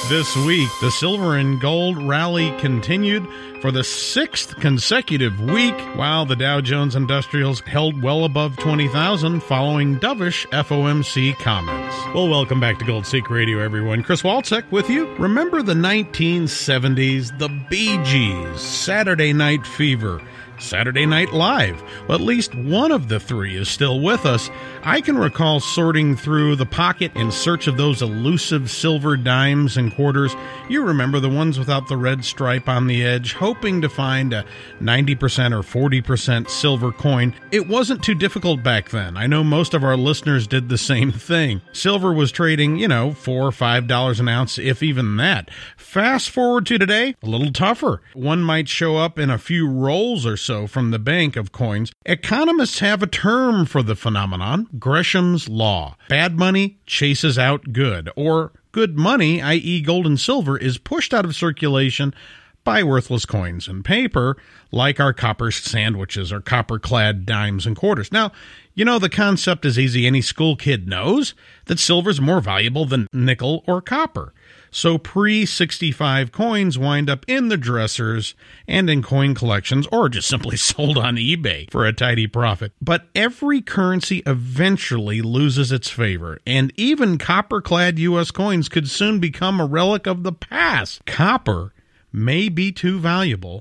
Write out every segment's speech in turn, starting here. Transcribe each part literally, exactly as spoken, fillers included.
This week, the silver and gold rally continued for the sixth consecutive week, while the Dow Jones Industrials held well above twenty thousand following dovish F O M C comments. Well, welcome back to Gold Seek Radio, everyone. Chris Walczek with you. Remember the nineteen seventies, the Bee Gees, Saturday Night Fever, Saturday Night Live. Well, at least one of the three is still with us. I can recall sorting through the pocket in search of those elusive silver dimes and quarters. You remember the ones without the red stripe on the edge, hoping to find a ninety percent or forty percent silver coin. It wasn't too difficult back then. I know most of our listeners did the same thing. Silver was trading, you know, four or five dollars an ounce, if even that. Fast forward to today, a little tougher. One might show up in a few rolls or so from the bank of coins. Economists have a term for the phenomenon: Gresham's Law. Bad money chases out good, or good money, that is gold and silver, is pushed out of circulation by worthless coins and paper, like our copper sandwiches or copper-clad dimes and quarters. Now, you know, the concept is easy. Any school kid knows that silver is more valuable than nickel or copper. So pre sixty-five coins wind up in the dressers and in coin collections, or just simply sold on eBay for a tidy profit. But every currency eventually loses its favor, and even copper-clad U S coins could soon become a relic of the past. Copper may be too valuable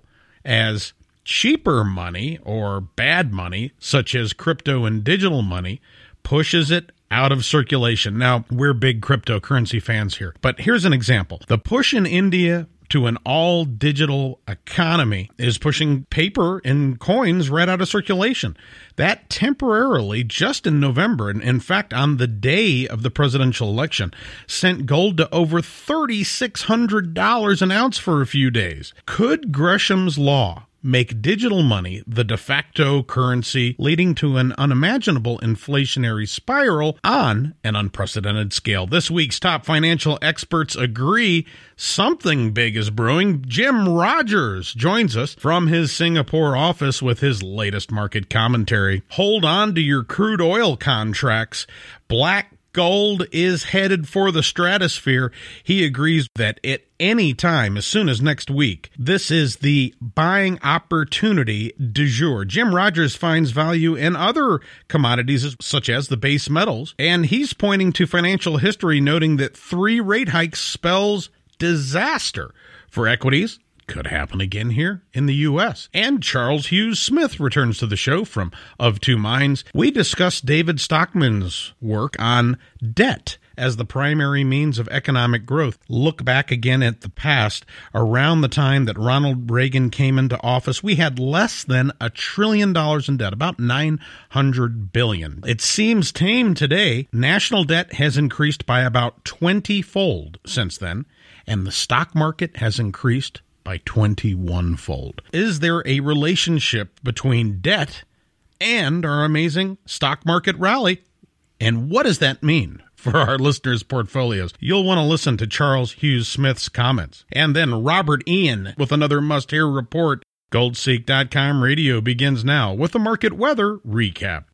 as cheaper money, or bad money, such as crypto and digital money, pushes it out of circulation. Now, we're big cryptocurrency fans here, but here's an example. The push in India to an all-digital economy is pushing paper and coins right out of circulation. That temporarily, just in November, and in fact on the day of the presidential election, sent gold to over three thousand six hundred dollars an ounce for a few days. Could Gresham's Law make digital money the de facto currency, leading to an unimaginable inflationary spiral on an unprecedented scale? This week's top financial experts agree something big is brewing. Jim Rogers joins us from his Singapore office with his latest market commentary. Hold on to your crude oil contracts. Black gold is headed for the stratosphere. He agrees that at any time, as soon as next week, this is the buying opportunity du jour. Jim Rogers finds value in other commodities, such as the base metals, and he's pointing to financial history, noting that three rate hikes spells disaster for equities. Could happen again here in the U S. And Charles Hughes Smith returns to the show from Of Two Minds. We discuss David Stockman's work on debt as the primary means of economic growth. Look back again at the past. Around the time that Ronald Reagan came into office, we had less than a trillion dollars in debt, about nine hundred billion dollars. It seems tame today. National debt has increased by about twenty-fold since then, and the stock market has increased by twenty-one-fold. Is there a relationship between debt and our amazing stock market rally? And what does that mean for our listeners' portfolios? You'll want to listen to Charles Hughes Smith's comments. And then Robert Ian with another must-hear report. Gold Seek dot com radio begins now with a market weather recap.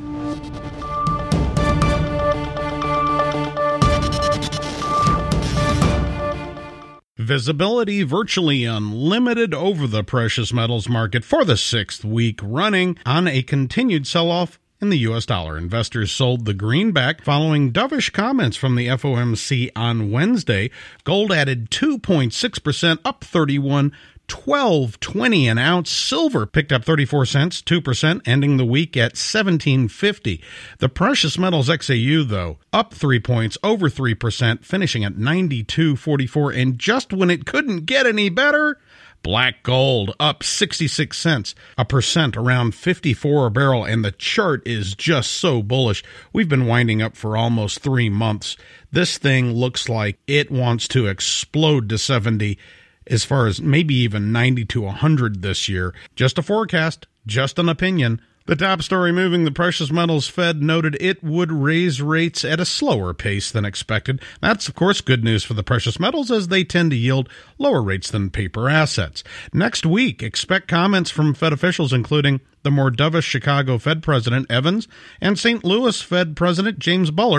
Visibility virtually unlimited over the precious metals market for the sixth week running on a continued sell-off in the U S dollar. Investors sold the greenback following dovish comments from the F O M C on Wednesday. Gold added two point six percent, up thirty-one, twelve twenty an ounce. Silver picked up thirty-four cents, two percent, ending the week at seventeen fifty. The precious metals X A U, though, up three points, over three percent, finishing at ninety-two forty-four. And just when it couldn't get any better, black gold up sixty-six cents, a percent, around fifty-four a barrel, and the chart is just so bullish. We've been winding up for almost three months. This thing looks like it wants to explode to seventy, as far as maybe even ninety to one hundred this year. Just a forecast, just an opinion. The top story moving the precious metals Fed noted it would raise rates at a slower pace than expected. That's, of course, good news for the precious metals, as they tend to yield lower rates than paper assets. Next week, expect comments from Fed officials, including the more dovish Chicago Fed President Evans and Saint Louis Fed President James Bullard,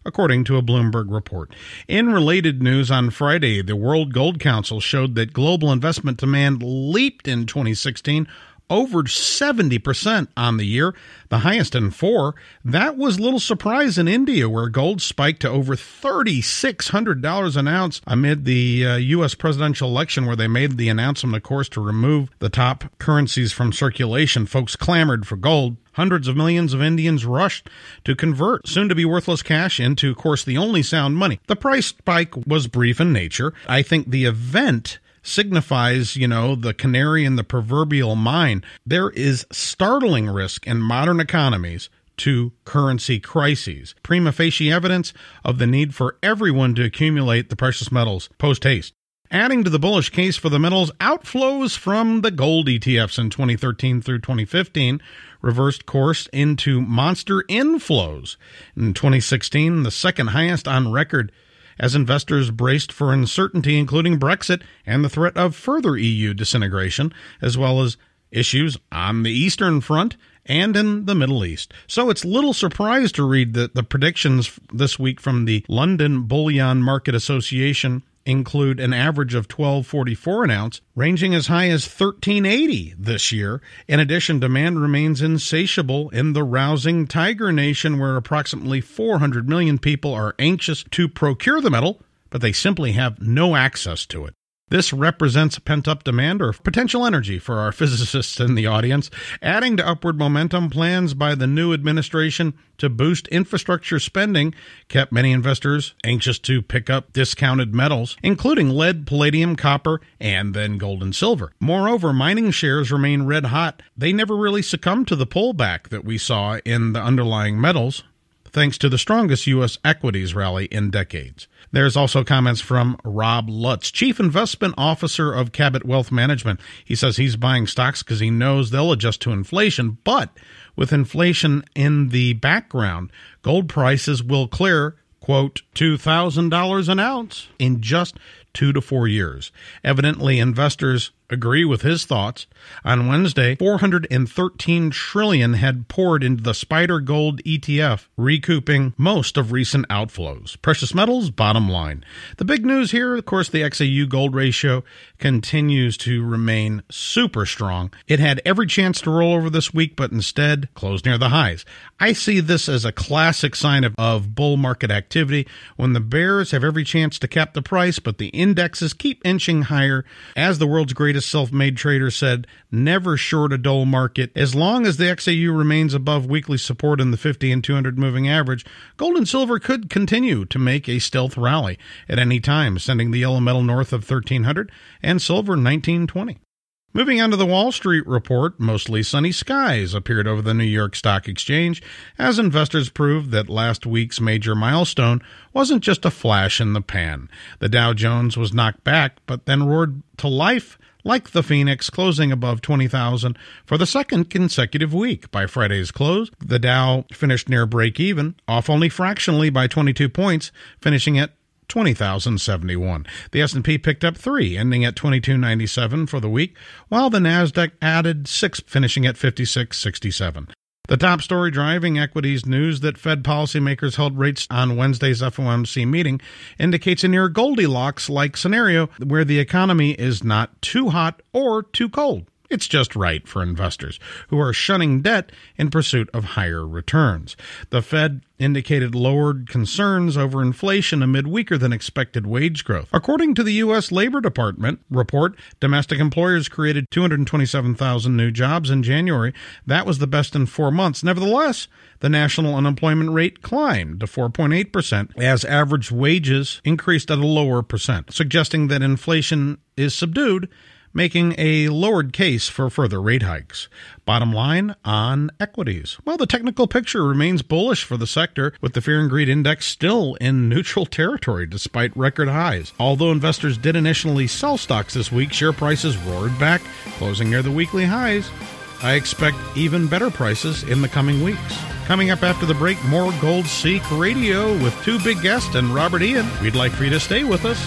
according to a Bloomberg report. In related news, on Friday, the World Gold Council showed that global investment demand leaped in twenty sixteen, over seventy percent on the year, the highest in four. That was little surprise in India, where gold spiked to over three thousand six hundred dollars an ounce amid the uh, U S presidential election, where they made the announcement, of course, to remove the top currencies from circulation. Folks clamored for gold. Hundreds of millions of Indians rushed to convert soon-to-be worthless cash into, of course, the only sound money. The price spike was brief in nature. I think the event signifies, you know, the canary in the proverbial mine. There is startling risk in modern economies to currency crises. Prima facie evidence of the need for everyone to accumulate the precious metals post-haste. Adding to the bullish case for the metals, outflows from the gold E T Fs in twenty thirteen through twenty fifteen reversed course into monster inflows. In twenty sixteen, the second highest on record, as investors braced for uncertainty, including Brexit and the threat of further E U disintegration, as well as issues on the Eastern Front and in the Middle East. So it's little surprise to read that the predictions this week from the London Bullion Market Association include an average of twelve forty-four an ounce, ranging as high as thirteen eighty this year. In addition, demand remains insatiable in the rousing Tiger Nation, where approximately four hundred million people are anxious to procure the metal, but they simply have no access to it. This represents pent-up demand or potential energy for our physicists in the audience, adding to upward momentum. Plans by the new administration to boost infrastructure spending kept many investors anxious to pick up discounted metals, including lead, palladium, copper, and then gold and silver. Moreover, mining shares remain red hot. They never really succumbed to the pullback that we saw in the underlying metals, thanks to the strongest U S equities rally in decades. There's also comments from Rob Lutz, Chief Investment Officer of Cabot Wealth Management. He says he's buying stocks because he knows they'll adjust to inflation, but with inflation in the background, gold prices will clear, quote, two thousand dollars an ounce in just two to four years. Evidently, investors agree with his thoughts. On Wednesday, four hundred thirteen trillion dollars had poured into the Spider Gold E T F, recouping most of recent outflows. Precious metals, bottom line. The big news here, of course, the X A U gold ratio continues to remain super strong. It had every chance to roll over this week, but instead closed near the highs. I see this as a classic sign of, of bull market activity, when the bears have every chance to cap the price, but the indexes keep inching higher. As the world's greatest self-made trader said, never short a dull market. As long as the X A U remains above weekly support in the fifty and two hundred moving average, gold and silver could continue to make a stealth rally at any time, sending the yellow metal north of thirteen hundred and silver nineteen twenty. Moving on to the Wall Street report, mostly sunny skies appeared over the New York Stock Exchange as investors proved that last week's major milestone wasn't just a flash in the pan. The Dow Jones was knocked back, but then roared to life like the Phoenix, closing above twenty thousand for the second consecutive week. By Friday's close, the Dow finished near break-even, off only fractionally by twenty-two points, finishing at twenty thousand seventy-one. The S and P picked up three, ending at twenty-two ninety-seven for the week, while the Nasdaq added six, finishing at fifty-six sixty-seven. The top story driving equities news that Fed policymakers held rates on Wednesday's F O M C meeting indicates a near Goldilocks-like scenario where the economy is not too hot or too cold. It's just right for investors who are shunning debt in pursuit of higher returns. The Fed indicated lowered concerns over inflation amid weaker than expected wage growth. According to the U S Labor Department report, domestic employers created two hundred twenty-seven thousand new jobs in January. That was the best in four months. Nevertheless, the national unemployment rate climbed to four point eight percent as average wages increased at a lower percent, suggesting that inflation is subdued, making a lowered case for further rate hikes. Bottom line on equities. Well, the technical picture remains bullish for the sector, with the Fear and Greed Index still in neutral territory despite record highs. Although investors did initially sell stocks this week, share prices roared back, closing near the weekly highs. I expect even better prices in the coming weeks. Coming up after the break, more Gold Seek Radio with two big guests and Robert Ian. We'd like for you to stay with us.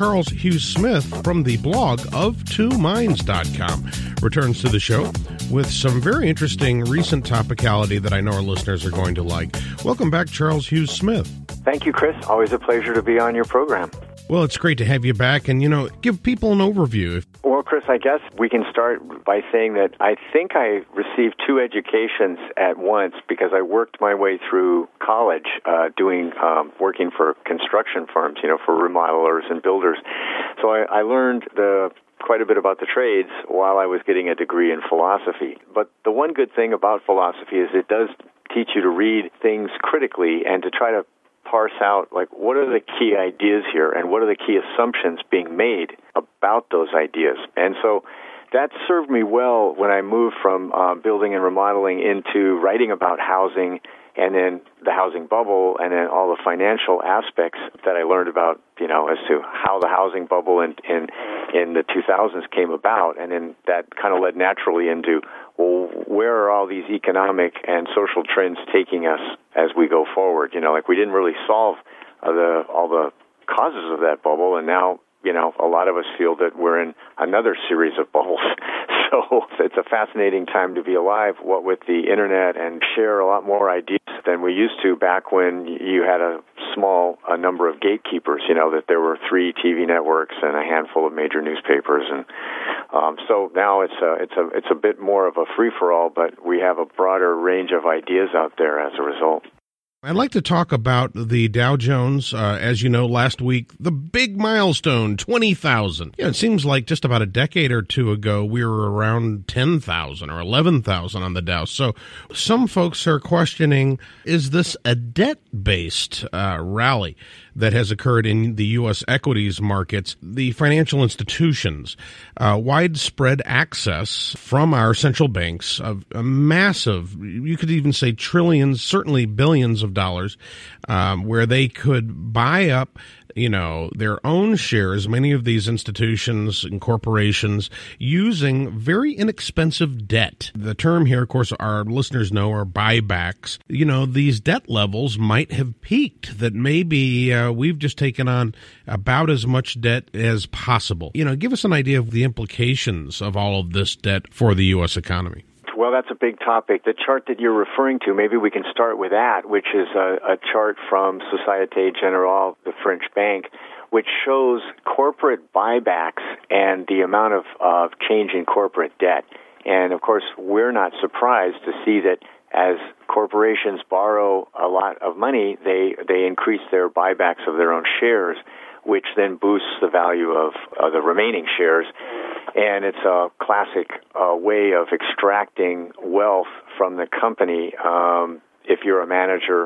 Charles Hughes Smith from the blog of two minds dot com returns to the show with some very interesting recent topicality that I know our listeners are going to like. Welcome back, Charles Hughes Smith. Thank you, Chris. Always a pleasure to be on your program. Well, it's great to have you back, and, you know, give people an overview. Well, Chris, I guess we can start by saying that I think I received two educations at once because I worked my way through college uh, doing um, working for construction firms, you know, for remodelers and builders. So I, I learned the quite a bit about the trades while I was getting a degree in philosophy. But the one good thing about philosophy is it does teach you to read things critically and to try to parse out, like, what are the key ideas here and what are the key assumptions being made about those ideas. And so that served me well when I moved from uh, building and remodeling into writing about housing and then the housing bubble and then all the financial aspects that I learned about, you know, as to how the housing bubble in, in, in the two thousands came about. And then that kind of led naturally into, well, where are all these economic and social trends taking us as we go forward? You know, like we didn't really solve uh, the all the causes of that bubble, and now, you know, a lot of us feel that we're in another series of bubbles. So it's a fascinating time to be alive, what with the internet, and share a lot more ideas than we used to back when you had a small a number of gatekeepers, you know, that there were three T V networks and a handful of major newspapers. And um, so now it's a, it's, a, it's a bit more of a free-for-all, but we have a broader range of ideas out there as a result. I'd like to talk about the Dow Jones. Uh, as you know, last week, the big milestone, twenty thousand. Yeah, it seems like just about a decade or two ago, we were around ten thousand or eleven thousand on the Dow. So some folks are questioning, is this a debt-based uh, rally that has occurred in the U S equities markets? The financial institutions, uh, widespread access from our central banks of a massive, you could even say trillions, certainly billions of dollars, um, where they could buy up, you know, their own shares, many of these institutions and corporations, using very inexpensive debt. The term here, of course, our listeners know are buybacks. You know, these debt levels might have peaked, that maybe uh, we've just taken on about as much debt as possible. You know, give us an idea of the implications of all of this debt for the U S economy. Well, that's a big topic. The chart that you're referring to, maybe we can start with that, which is a, a chart from Société Générale, the French bank, which shows corporate buybacks and the amount of, of change in corporate debt. And, of course, we're not surprised to see that as corporations borrow a lot of money, they, they increase their buybacks of their own shares, which then boosts the value of uh, the remaining shares. And it's a classic uh, way of extracting wealth from the company um, if you're a manager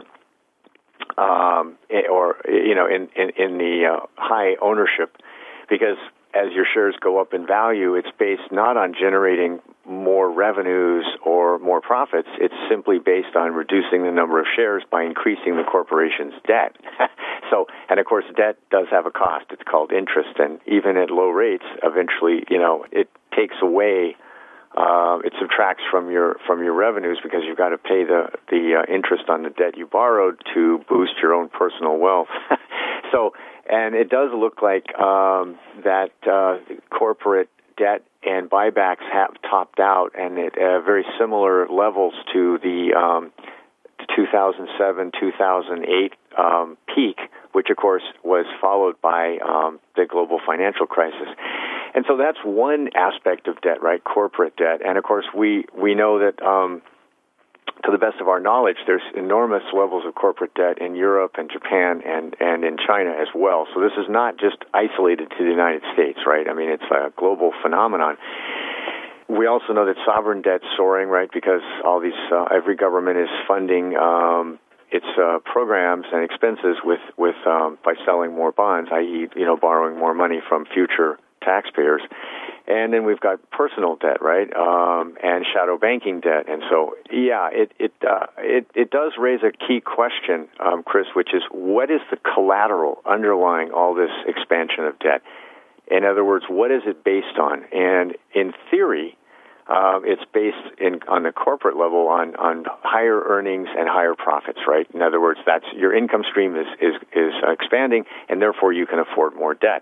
um, or, you know, in, in, in the uh, high ownership, because as your shares go up in value, it's based not on generating more revenues or more profits. It's simply based on reducing the number of shares by increasing the corporation's debt. So, and of course, debt does have a cost. It's called interest, and even at low rates, eventually, you know, it takes away, uh, it subtracts from your from your revenues because you've got to pay the the uh, interest on the debt you borrowed to boost your own personal wealth. So, and it does look like um, that uh, corporate debt and buybacks have topped out, and at uh, very similar levels to the um, two thousand seven, two thousand eight um, peak, which of course was followed by um, the global financial crisis. And so that's one aspect of debt, right? Corporate debt. And of course, we, we know that um, to the best of our knowledge, there's enormous levels of corporate debt in Europe and Japan and, and in China as well. So this is not just isolated to the United States, right? I mean, it's a global phenomenon. We also know that sovereign debt's soaring, right, because all these, uh, every government is funding um, its uh, programs and expenses with, with um, by selling more bonds, that is, you know, borrowing more money from future taxpayers. And then we've got personal debt, right, um, and shadow banking debt. And so, yeah, it it uh, it, it does raise a key question, um, Chris, which is what is the collateral underlying all this expansion of debt? In other words, what is it based on? And in theory, uh, it's based in, on the corporate level on, on higher earnings and higher profits, right? In other words, that's your income stream is, is, is expanding, and therefore you can afford more debt.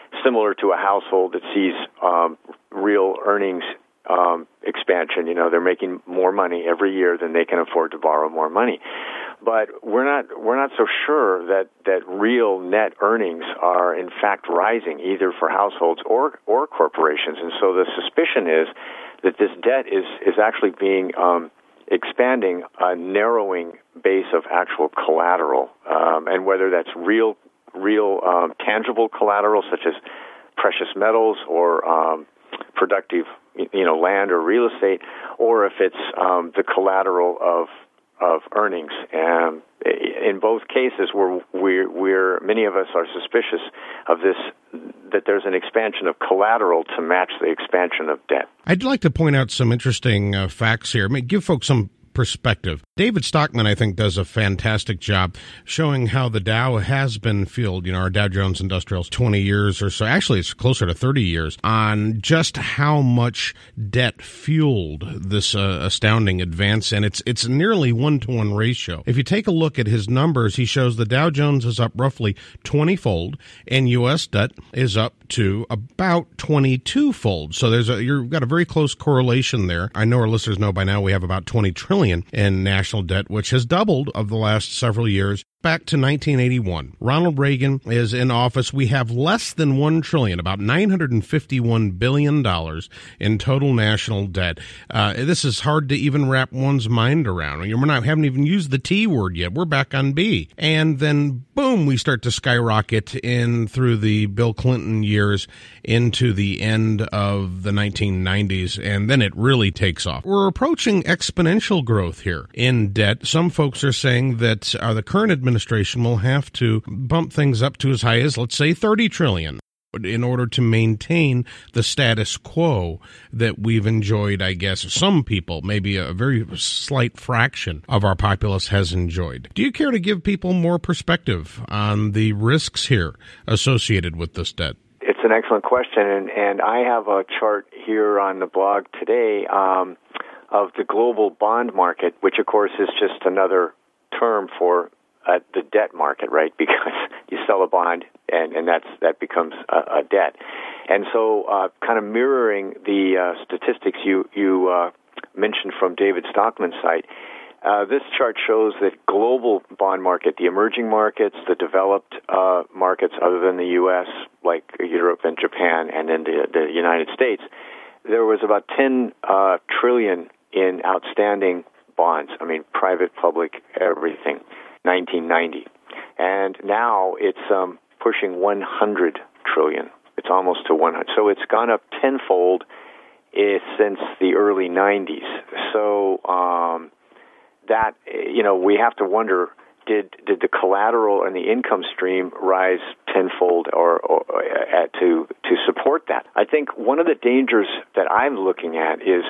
similar to a household that sees um, real earnings um, expansion. You know, they're making more money every year than they can afford to borrow more money. But we're not we're not so sure that, that real net earnings are in fact rising either for households or or corporations. And so the suspicion is that this debt is is actually being um, expanding a narrowing base of actual collateral, um, and whether that's real real um, tangible collateral such as precious metals or um, productive you know land or real estate, or if it's um, the collateral of of earnings. And in both cases, we're, we're, we're, many of us are suspicious of this, that there's an expansion of collateral to match the expansion of debt. I'd like to point out some interesting uh, facts here. I mean, give folks some perspective. David Stockman, I think, does a fantastic job showing how the Dow has been fueled, you know, our Dow Jones Industrials, twenty years or so. Actually, it's closer to thirty years on just how much debt fueled this uh, astounding advance. And it's it's nearly one-to-one ratio. If you take a look at his numbers, he shows the Dow Jones is up roughly twenty-fold and U S debt is up to about twenty-two-fold. So there's a, you've got a very close correlation there. I know our listeners know by now we have about twenty trillion in national debt, which has doubled of the last several years. Back to nineteen eighty-one. Ronald Reagan is in office. We have less than one trillion, about nine hundred fifty-one billion dollars in total national debt. Uh, this is hard to even wrap one's mind around. We're not, haven't even used the T word yet. We're back on B. And then, boom, we start to skyrocket in through the Bill Clinton years into the end of the nineteen nineties. And then it really takes off. We're approaching exponential growth here in debt. Some folks are saying that uh, the current administration administration will have to bump things up to as high as, let's say, thirty trillion dollars in order to maintain the status quo that we've enjoyed, I guess. Some people, maybe a very slight fraction of our populace has enjoyed. Do you care to give people more perspective on the risks here associated with this debt? It's an excellent question, and, and I have a chart here on the blog today um, of the global bond market, which, of course, is just another term for Uh, the debt market, right? Because you sell a bond, and, and that's that becomes a, a debt. And so, uh, kind of mirroring the uh, statistics you you uh, mentioned from David Stockman's site, uh, this chart shows that global bond market, the emerging markets, the developed uh, markets other than the U S, like Europe and Japan, and then the, the United States, there was about ten uh, trillion in outstanding bonds. I mean, private, public, everything. nineteen ninety, and now it's um, pushing one hundred trillion. It's almost to one hundred. So it's gone up tenfold uh, since the early nineties. So um, that you know, we have to wonder: did did the collateral and the income stream rise tenfold, or, or uh, to to support that? I think one of the dangers that I'm looking at is,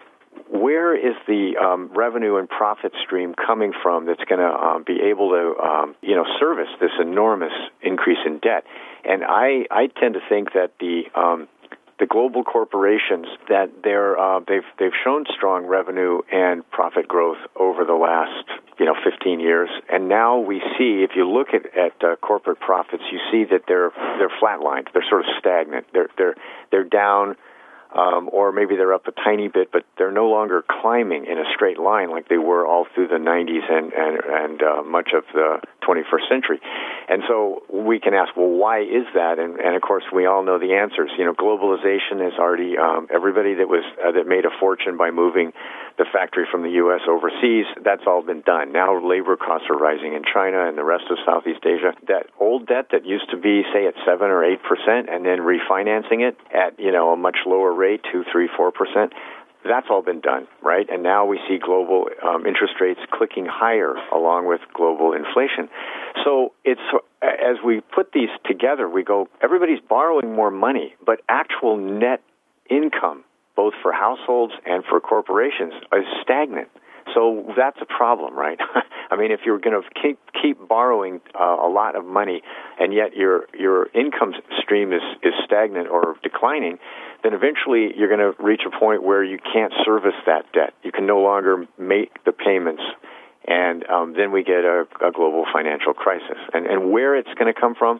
where is the um, revenue and profit stream coming from that's going to um, be able to, um, you know, service this enormous increase in debt? And I, I tend to think that the um, the global corporations, that they're uh, they've they've shown strong revenue and profit growth over the last you know fifteen years, and now we see, if you look at at uh, corporate profits, you see that they're they're flatlined, they're sort of stagnant, they're they're they're down. Um, or maybe they're up a tiny bit, but they're no longer climbing in a straight line like they were all through the nineties and and, and uh, much of the twenty-first century. And so we can ask, well, why is that? And, and of course, we all know the answers. You know, globalization is already um, everybody that was uh, that made a fortune by moving the factory from the U S overseas. That's all been done. Now labor costs are rising in China and the rest of Southeast Asia. That old debt that used to be, say, at seven or eight percent, and then refinancing it at you know a much lower rate, two, three, four percent. That's all been done, right? And now we see global um, interest rates clicking higher along with global inflation. So it's as we put these together, we go, everybody's borrowing more money, but actual net income, both for households and for corporations, is stagnant. So that's a problem, right? I mean, if you're going to keep keep borrowing uh, a lot of money, and yet your your income stream is, is stagnant or declining, then eventually you're going to reach a point where you can't service that debt. You can no longer make the payments, and um, then we get a, a global financial crisis. And and where it's going to come from,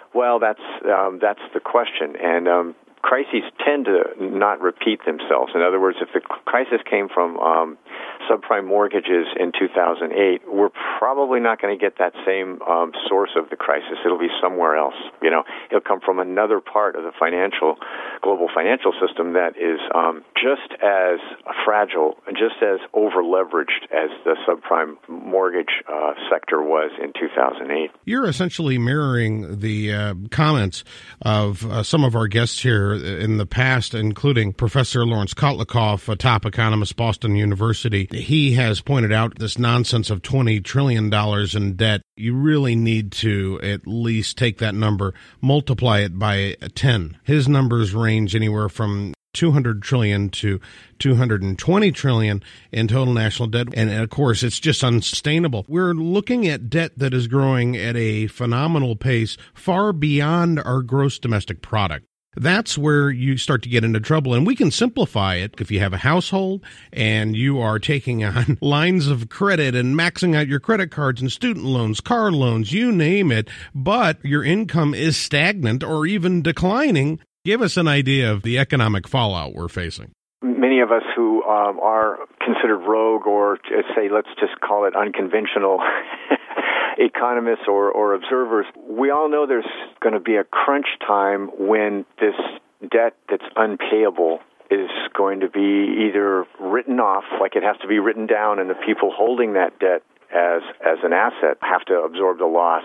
Well, that's um, that's the question, and um, crises tend to not repeat themselves. In other words, if the crisis came from um, subprime mortgages in two thousand eight, we're probably not going to get that same um, source of the crisis. It'll be somewhere else. You know, it'll come from another part of the financial, global financial system that is um, just as fragile, just as over-leveraged as the subprime mortgage uh, sector was in two thousand eight. You're essentially mirroring the uh, comments of uh, some of our guests here in the past, including Professor Lawrence Kotlikoff, a top economist, Boston University. He has pointed out this nonsense of twenty trillion dollars in debt. You really need to at least take that number, multiply it by ten. His numbers range anywhere from two hundred trillion dollars to two hundred twenty trillion dollars in total national debt. And of course, it's just unsustainable. We're looking at debt that is growing at a phenomenal pace, far beyond our gross domestic product. That's where you start to get into trouble. And we can simplify it. If you have a household and you are taking on lines of credit and maxing out your credit cards and student loans, car loans, you name it, but your income is stagnant or even declining, give us an idea of the economic fallout we're facing. Many of us who um, are considered rogue or, say, let's just call it unconventional economists or, or observers, we all know there's going to be a crunch time when this debt that's unpayable is going to be either written off, like it has to be written down, and the people holding that debt as as an asset have to absorb the loss,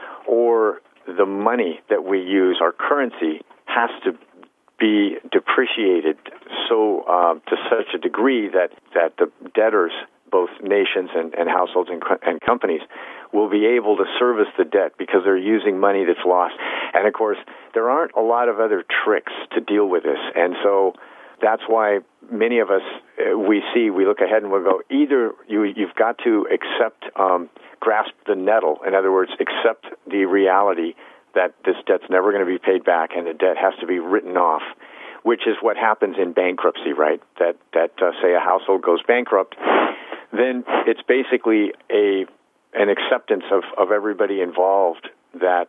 or the money that we use, our currency, has to be depreciated so uh, to such a degree that, that the debtors, both nations and, and households and, and companies, will be able to service the debt because they're using money that's lost. And, of course, there aren't a lot of other tricks to deal with this. And so that's why many of us, uh, we see, we look ahead and we'll go, either you, you've got to accept, um, grasp the nettle, in other words, accept the reality that this debt's never going to be paid back and the debt has to be written off, which is what happens in bankruptcy, right? That, that uh, say, a household goes bankrupt, then it's basically a an acceptance of, of everybody involved that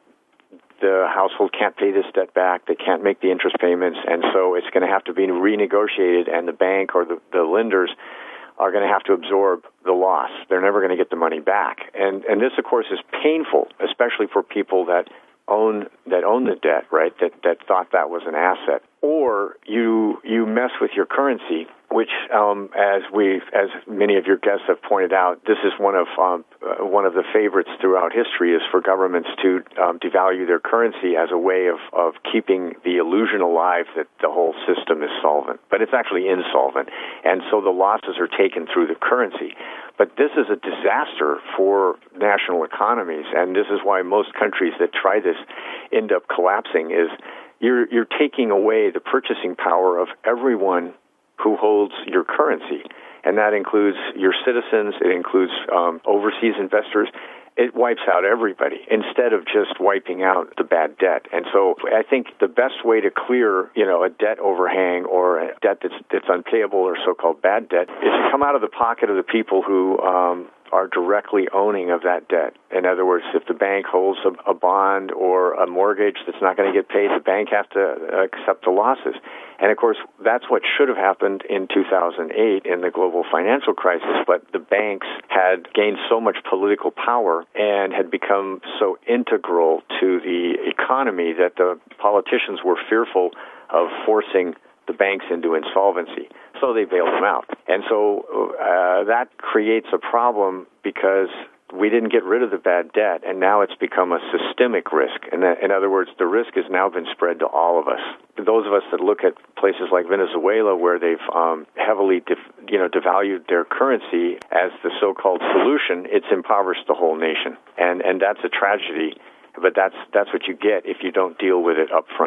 the household can't pay this debt back, they can't make the interest payments, and so it's going to have to be renegotiated, and the bank or the, the lenders are going to have to absorb the loss. They're never going to get the money back. And and this, of course, is painful, especially for people that own that own the debt, right, that, that thought that was an asset. Or you you mess with your currency, which, um, as we, as many of your guests have pointed out, this is one of um, uh, one of the favorites throughout history, is for governments to um, devalue their currency as a way of, of keeping the illusion alive that the whole system is solvent. But it's actually insolvent, and so the losses are taken through the currency. But this is a disaster for national economies, and this is why most countries that try this end up collapsing. Is You're, you're taking away the purchasing power of everyone who holds your currency, and that includes your citizens, it includes um, overseas investors. It wipes out everybody instead of just wiping out the bad debt. And so I think the best way to clear, you know, a debt overhang or a debt that's, that's unpayable or so-called bad debt is to come out of the pocket of the people who um, are directly owning of that debt. In other words, if the bank holds a, a bond or a mortgage that's not going to get paid, the bank has to accept the losses. And, of course, that's what should have happened in two thousand eight in the global financial crisis, but the banks had gained so much political power and had become so integral to the economy that the politicians were fearful of forcing the banks into insolvency. So they bailed them out. And so uh, that creates a problem because we didn't get rid of the bad debt, and now it's become a systemic risk. And in other words, the risk has now been spread to all of us. Those of us that look at places like Venezuela, where they've um, heavily, def- you know, devalued their currency as the so-called solution, it's impoverished the whole nation, and and that's a tragedy. But that's that's what you get if you don't deal with it up front.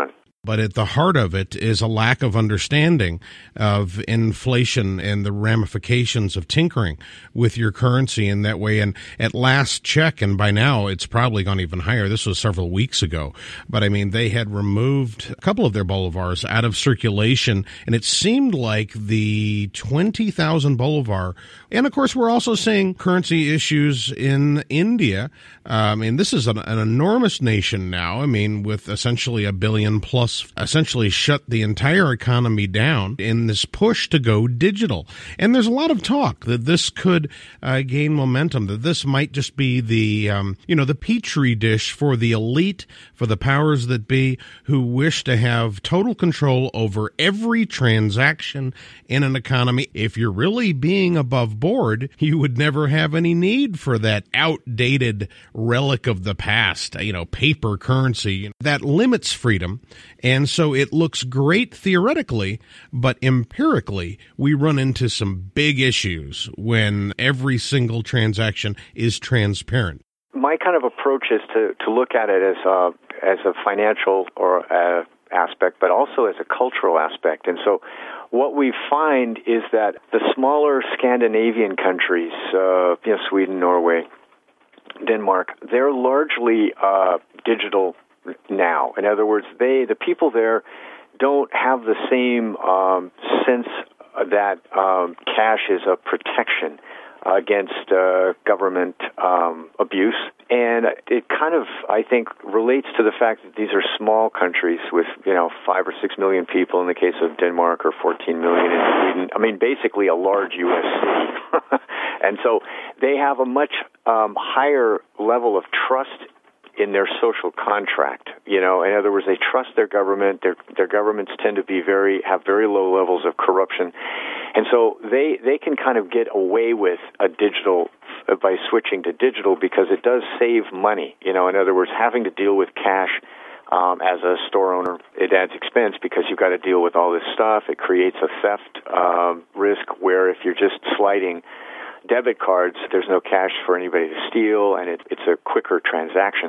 But at the heart of it is a lack of understanding of inflation and the ramifications of tinkering with your currency in that way. And at last check, and by now it's probably gone even higher, this was several weeks ago, but I mean, they had removed a couple of their bolivars out of circulation, and it seemed like the twenty thousand bolivar. And of course, we're also seeing currency issues in India. I mean, this is an, an enormous nation now. I mean, with essentially a billion plus, essentially shut the entire economy down in this push to go digital. And there's a lot of talk that this could uh, gain momentum, that this might just be the, um, you know, the petri dish for the elite, for the powers that be, who wish to have total control over every transaction in an economy. If you're really being above board, you would never have any need for that outdated relic of the past, you know, paper currency. That limits freedom. And so it looks great theoretically, but empirically, we run into some big issues when every single transaction is transparent. My kind of approach is to, to look at it as a, as a financial or uh, aspect, but also as a cultural aspect. And so what we find is that the smaller Scandinavian countries, uh, you know, Sweden, Norway, Denmark, they're largely uh, digital now. In other words, they the people there don't have the same um, sense that um, cash is a protection against uh, government um, abuse. And it kind of, I think, relates to the fact that these are small countries with, you know, five or six million people in the case of Denmark, or fourteen million in Sweden. I mean, basically a large U S city. And so they have a much um, higher level of trust in their social contract. You know, in other words, they trust their government. Their their governments tend to be very have very low levels of corruption, and so they they can kind of get away with a digital by switching to digital because it does save money. You know, in other words, having to deal with cash um, as a store owner, it adds expense because you've got to deal with all this stuff. It creates a theft um, risk where if you're just sliding debit cards, there's no cash for anybody to steal, and it, it's a quicker transaction.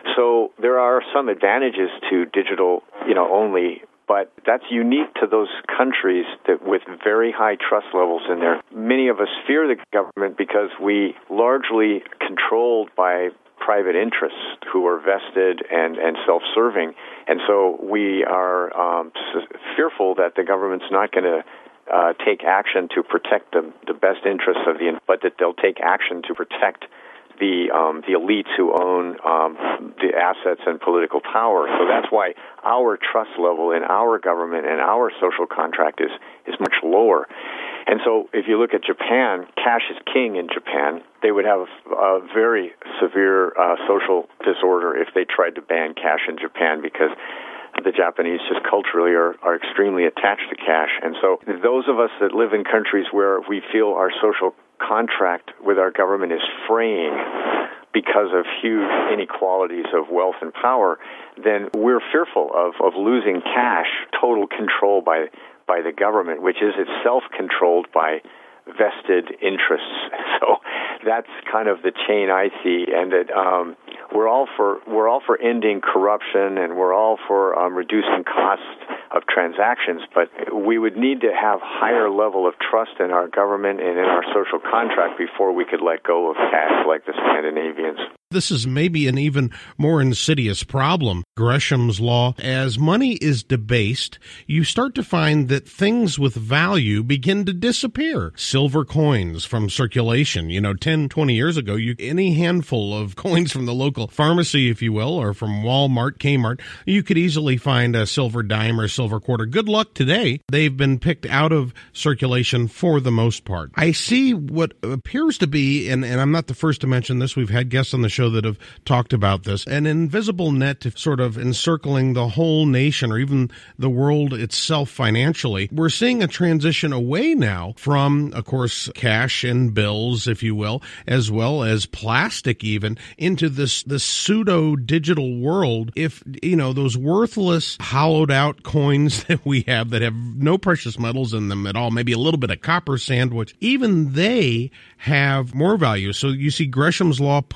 So there are some advantages to digital, you know, only, but that's unique to those countries that with very high trust levels in there. Many of us fear the government because we largely controlled by private interests who are vested and, and self-serving, and so we are um, fearful that the government's not going to Uh, take action to protect the, the best interests of the, but that they'll take action to protect the um, the elites who own um, the assets and political power. So that's why our trust level in our government and our social contract is is much lower. And so if you look at Japan, cash is king in Japan. They would have a very severe uh, social disorder if they tried to ban cash in Japan because the Japanese just culturally are, are extremely attached to cash. And so those of us that live in countries where we feel our social contract with our government is fraying because of huge inequalities of wealth and power, then we're fearful of, of losing cash, total control by by the government, which is itself controlled by vested interests. So that's kind of the chain I see, and that um, we're all for we're all for ending corruption, and we're all for um, reducing costs of transactions. But we would need to have higher level of trust in our government and in our social contract before we could let go of cash like the Scandinavians. This is maybe an even more insidious problem, Gresham's law. As money is debased, you start to find that things with value begin to disappear. Silver coins from circulation. You know, ten, twenty years ago, you any handful of coins from the local pharmacy, if you will, or from Walmart, Kmart, you could easily find a silver dime or silver quarter. Good luck today. They've been picked out of circulation for the most part. I see what appears to be, and, and I'm not the first to mention this, we've had guests on the show that have talked about this, an invisible net sort of encircling the whole nation or even the world itself financially. We're seeing a transition away now from, of course, cash and bills, if you will, as well as plastic even, into this, this pseudo-digital world. If, you know, those worthless, hollowed-out coins that we have that have no precious metals in them at all, maybe a little bit of copper sandwich, even they have more value. So you see Gresham's law pushing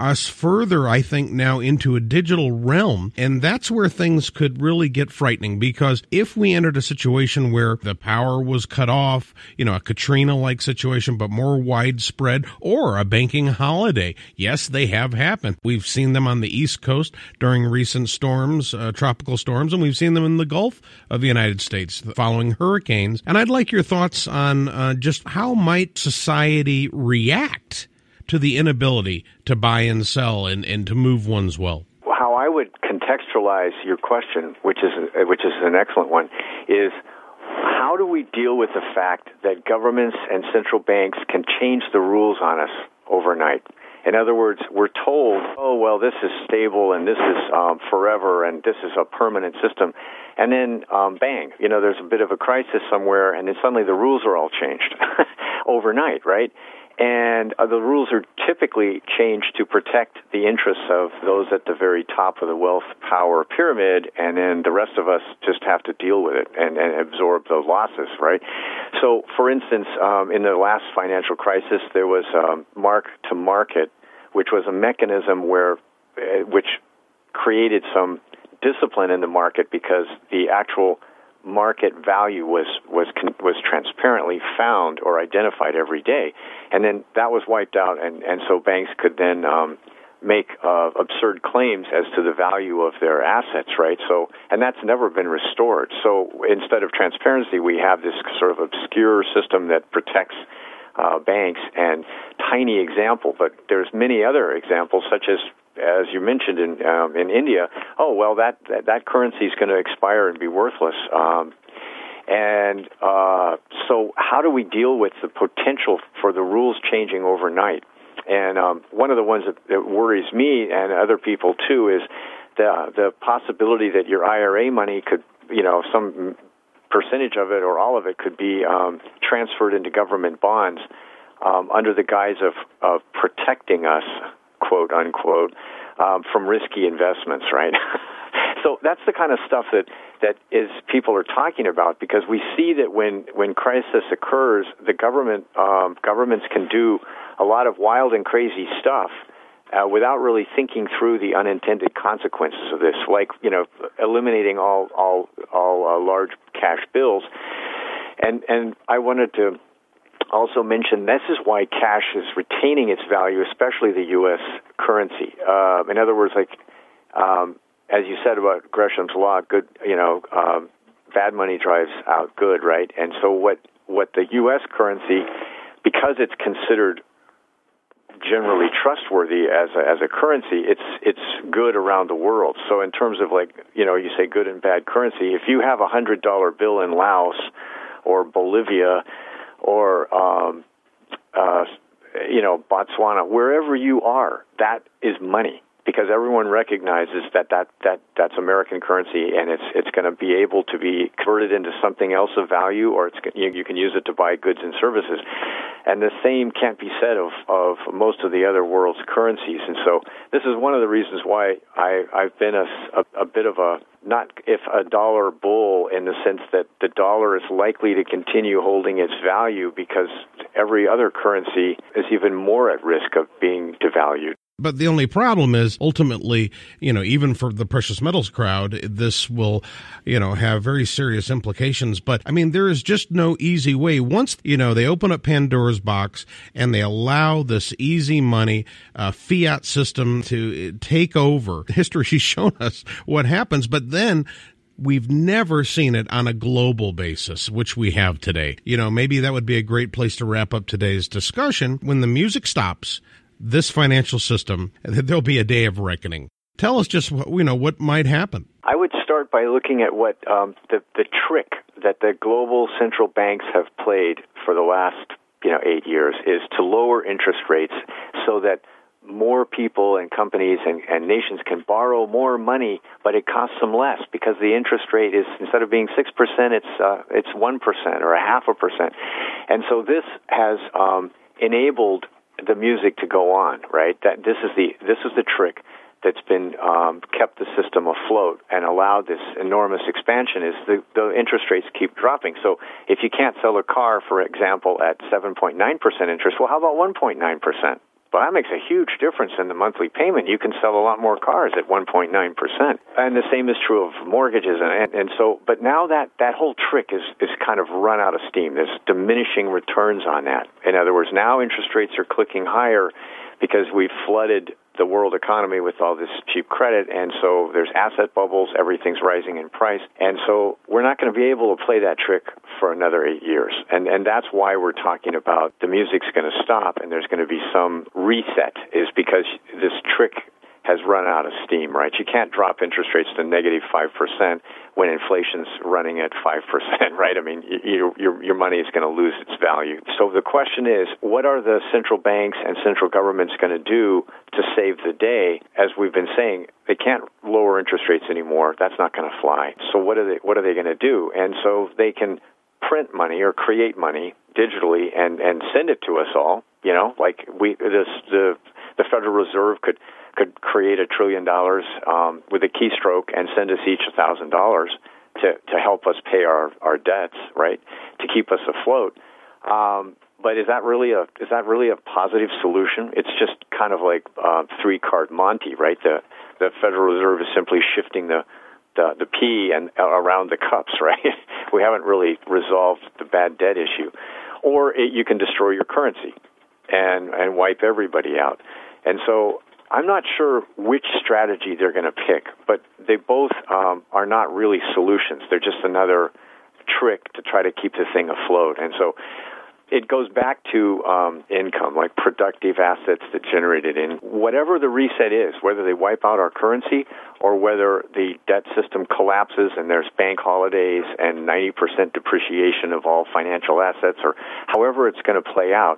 us further, I think, now into a digital realm, and that's where things could really get frightening, because if we entered a situation where the power was cut off, you know, a Katrina-like situation, but more widespread, or a banking holiday, yes, they have happened. We've seen them on the East Coast during recent storms, uh, tropical storms, and we've seen them in the Gulf of the United States following hurricanes. And I'd like your thoughts on uh, just how might society react to the inability to buy and sell and, and to move one's wealth? How I would contextualize your question, which is which is an excellent one, is how do we deal with the fact that governments and central banks can change the rules on us overnight? In other words, we're told, oh, well, this is stable and this is um, forever and this is a permanent system. And then, um, bang, you know, there's a bit of a crisis somewhere, and then suddenly the rules are all changed overnight, right? And uh, the rules are typically changed to protect the interests of those at the very top of the wealth power pyramid, and then the rest of us just have to deal with it and, and absorb the losses, right? So, for instance, um, in the last financial crisis, there was um, mark-to-market, which was a mechanism where, uh, which created some discipline in the market because the actual market value was was was transparently found or identified every day, and then that was wiped out, and, and so banks could then um, make uh, absurd claims as to the value of their assets, right? So, and that's never been restored. So instead of transparency, we have this sort of obscure system that protects uh, banks. And tiny example, but there's many other examples, such as, as you mentioned in um, in India, oh, well, that, that, that currency is going to expire and be worthless. Um, and uh, so how do we deal with the potential for the rules changing overnight? And um, one of the ones that, that worries me and other people, too, is the the possibility that your I R A money could, you know, some percentage of it or all of it could be um, transferred into government bonds um, under the guise of, of protecting us, quote unquote, um, from risky investments, right? So that's the kind of stuff that, that is people are talking about, because we see that when, when crisis occurs, the government um, governments can do a lot of wild and crazy stuff uh, without really thinking through the unintended consequences of this, like, you know, eliminating all all all uh, large cash bills. And and I wanted to also mention this is why cash is retaining its value, especially the U S currency. Uh, in other words, like um, as you said about Gresham's law, good, you know, um, bad money drives out good, right? And so what what the U S currency, because it's considered generally trustworthy as a, as a currency, it's it's good around the world. So in terms of, like, you know, you say good and bad currency, if you have a hundred dollar bill in Laos or Bolivia or um, uh, you know, Botswana, wherever you are, that is money, because everyone recognizes that, that, that that's American currency, and it's it's going to be able to be converted into something else of value, or it's you, you can use it to buy goods and services. And the same can't be said of, of most of the other world's currencies. And so this is one of the reasons why I, I've been a, a, a bit of a, not if a dollar bull, in the sense that the dollar is likely to continue holding its value because every other currency is even more at risk of being devalued. But the only problem is, ultimately, you know, even for the precious metals crowd, this will, you know, have very serious implications. But, I mean, there is just no easy way. Once, you know, they open up Pandora's box and they allow this easy money uh, fiat system to take over, history has shown us what happens. But then we've never seen it on a global basis, which we have today. You know, maybe that would be a great place to wrap up today's discussion. When the music stops, this financial system, there'll be a day of reckoning. Tell us just, you know, what might happen. I would start by looking at what um, the the trick that the global central banks have played for the last, you know, eight years is to lower interest rates so that more people and companies and, and nations can borrow more money, but it costs them less, because the interest rate is, instead of being six percent, it's uh, it's one percent or a half a percent. And so this has um, enabled the music to go on, right? That this is the this is the trick that's been um, kept the system afloat and allowed this enormous expansion. Is the, the interest rates keep dropping. So if you can't sell a car, for example, at seven point nine percent interest, well, how about one point nine percent? But that makes a huge difference in the monthly payment. You can sell a lot more cars at one point nine percent. And the same is true of mortgages. And, and, and so, but now that, that whole trick is, is kind of run out of steam. There's diminishing returns on that. In other words, now interest rates are clicking higher because we've flooded the world economy with all this cheap credit, and so there's asset bubbles, everything's rising in price, and so we're not going to be able to play that trick for another eight years. And and that's why we're talking about the music's going to stop and there's going to be some reset, is because this trick has run out of steam, right? You can't drop interest rates to negative five percent when inflation's running at five percent, right? I mean, your, your, your money is going to lose its value. So the question is, what are the central banks and central governments going to do to save the day? As we've been saying, they can't lower interest rates anymore. That's not going to fly. So what are they, what are they going to do? And so they can print money or create money digitally and, and send it to us all, you know, like we, this, the, the Federal Reserve could could create a trillion dollars um, with a keystroke and send us each a thousand dollars to to help us pay our, our debts, right? To keep us afloat. Um, but is that really a is that really a positive solution? It's just kind of like uh, three card Monte, right? The the Federal Reserve is simply shifting the the, the P and uh, around the cups, right? We haven't really resolved the bad debt issue. Or it, you can destroy your currency and and wipe everybody out. And so I'm not sure which strategy they're going to pick, but they both um, are not really solutions. They're just another trick to try to keep the thing afloat. And so it goes back to um, income, like productive assets that generated in. Whatever the reset is, whether they wipe out our currency or whether the debt system collapses and there's bank holidays and ninety percent depreciation of all financial assets, or however it's going to play out,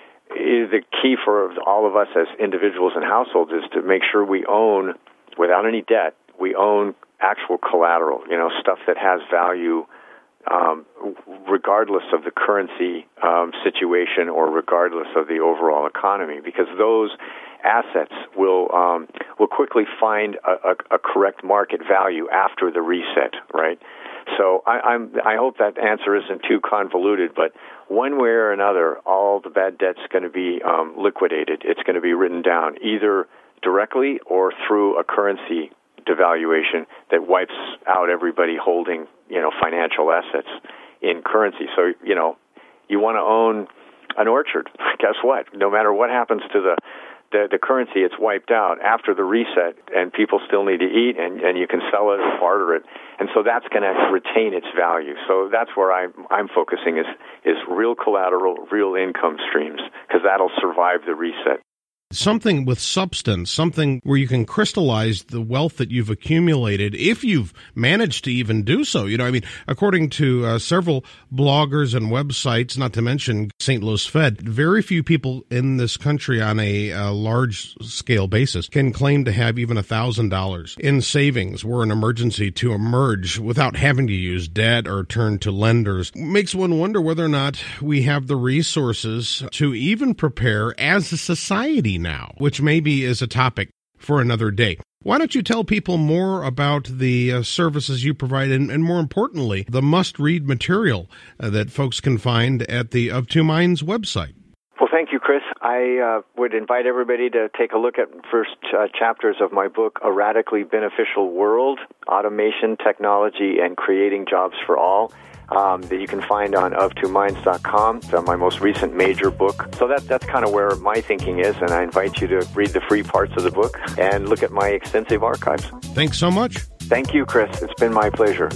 is the key for all of us as individuals and households is to make sure we own, without any debt, we own actual collateral, you know, stuff that has value um, regardless of the currency um, situation or regardless of the overall economy, because those assets will um, will quickly find a, a, a correct market value after the reset, right? So I, I'm, I hope that answer isn't too convoluted, but one way or another, all the bad debt's going to be um, liquidated. It's going to be written down either directly or through a currency devaluation that wipes out everybody holding, you know, financial assets in currency. So, you know, you want to own an orchard. Guess what? No matter what happens to the The, the currency, it's wiped out after the reset, and people still need to eat, and, and you can sell it or barter it, and so that's going to retain its value. So that's where I'm I'm focusing is is real collateral, real income streams, because that'll survive the reset. Something with substance, something where you can crystallize the wealth that you've accumulated, if you've managed to even do so. You know, I mean, according to uh, several bloggers and websites, not to mention Saint Louis Fed, very few people in this country on a, a large-scale basis can claim to have even one thousand dollars in savings were an emergency to emerge without having to use debt or turn to lenders. Makes one wonder whether or not we have the resources to even prepare as a society now, which maybe is a topic for another day. Why don't you tell people more about the uh, services you provide and, and more importantly, the must-read material uh, that folks can find at the Of Two Minds website? Well, thank you, Chris. I uh, would invite everybody to take a look at first uh, chapters of my book, A Radically Beneficial World, Automation, Technology, and Creating Jobs for All. Um, that you can find on of two minds dot com. It's uh, my most recent major book. So that, that's kind of where my thinking is, and I invite you to read the free parts of the book and look at my extensive archives. Thanks so much. Thank you, Chris. It's been my pleasure.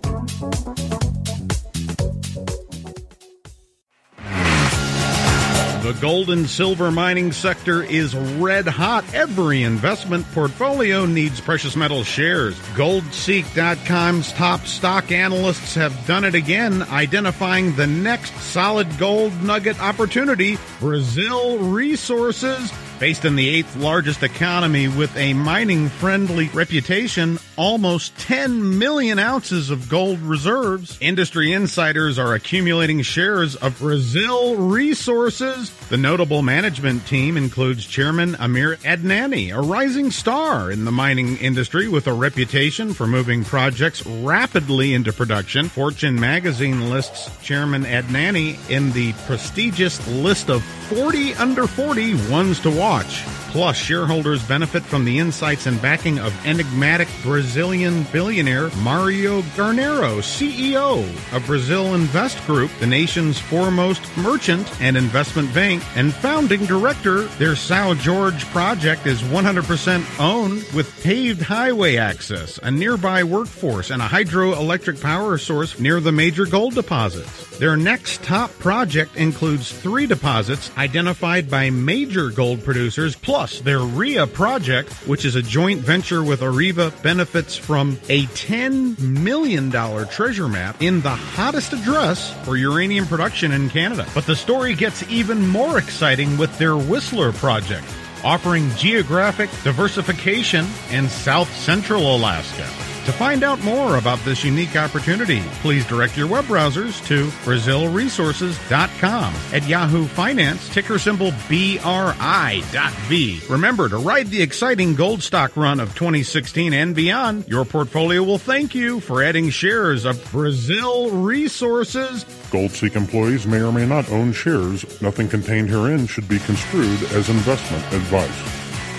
The gold and silver mining sector is red hot. Every investment portfolio needs precious metal shares. gold seek dot com's top stock analysts have done it again, identifying the next solid gold nugget opportunity, Brazil Resources. Based in the eighth largest economy with a mining-friendly reputation, almost ten million ounces of gold reserves. Industry insiders are accumulating shares of Brazil Resources. The notable management team includes Chairman Amir Adnani, a rising star in the mining industry with a reputation for moving projects rapidly into production. Fortune magazine lists Chairman Adnani in the prestigious list of forty under forty ones to watch watch. Plus, shareholders benefit from the insights and backing of enigmatic Brazilian billionaire Mario Garnero, C E O of Brazil Invest Group, the nation's foremost merchant and investment bank, and founding director. Their São Jorge project is one hundred percent owned with paved highway access, a nearby workforce, and a hydroelectric power source near the major gold deposits. Their next top project includes three deposits identified by major gold producers, plus their R I A project, which is a joint venture with Areva, benefits from a ten million dollars treasure map in the hottest address for uranium production in Canada. But the story gets even more exciting with their Whistler project, offering geographic diversification in South Central Alaska. To find out more about this unique opportunity, please direct your web browsers to Brazil Resources dot com. At Yahoo Finance, ticker symbol B R I dot V. Remember to ride the exciting gold stock run of twenty sixteen and beyond. Your portfolio will thank you for adding shares of Brazil Resources. GoldSeek employees may or may not own shares. Nothing contained herein should be construed as investment advice.